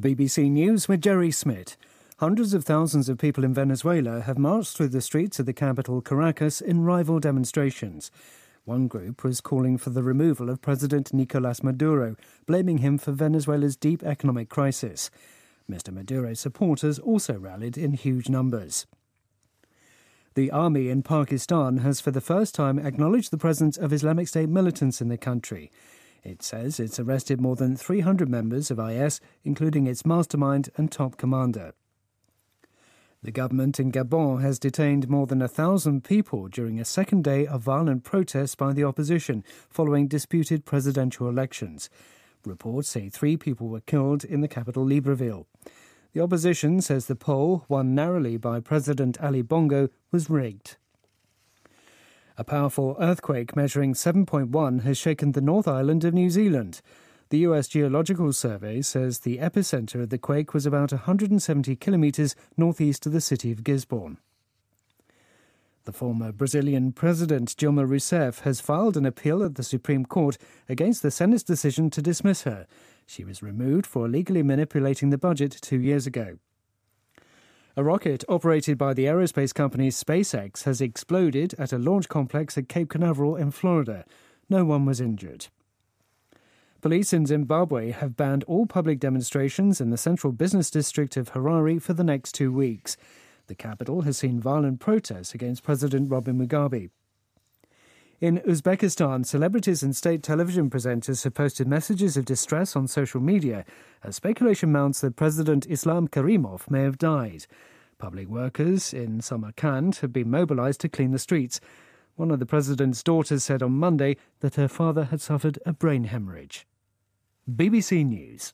BBC News with Jerry Smith. Hundreds of thousands of people in Venezuela have marched through the streets of the capital, Caracas, in rival demonstrations. One group was calling for the removal of President Nicolás Maduro, blaming him for Venezuela's deep economic crisis. Mr. Maduro's supporters also rallied in huge numbers. The army in Pakistan has for the first time acknowledged the presence of Islamic State militants in the country. It says it's arrested more than 300 members of IS, including its mastermind and top commander. The government in Gabon has detained more than 1,000 people during a second day of violent protests by the opposition following disputed presidential elections. Reports say 3 people were killed in the capital Libreville. The opposition says the poll, won narrowly by President Ali Bongo, was rigged. A powerful earthquake measuring 7.1 has shaken the North Island of New Zealand. The US Geological Survey says the epicenter of the quake was about 170 kilometres northeast of the city of Gisborne. The former Brazilian President Dilma Rousseff has filed an appeal at the Supreme Court against the Senate's decision to dismiss her. She was removed for illegally manipulating the budget 2 years ago. A rocket operated by the aerospace company SpaceX has exploded at a launch complex at Cape Canaveral in Florida. No one was injured. Police in Zimbabwe have banned all public demonstrations in the central business district of Harare for the next 2 weeks. The capital has seen violent protests against President Robert Mugabe. In Uzbekistan, celebrities and state television presenters have posted messages of distress on social media as speculation mounts that President Islam Karimov may have died. Public workers in Samarkand have been mobilized to clean the streets. One of the president's daughters said on Monday that her father had suffered a brain hemorrhage. BBC News.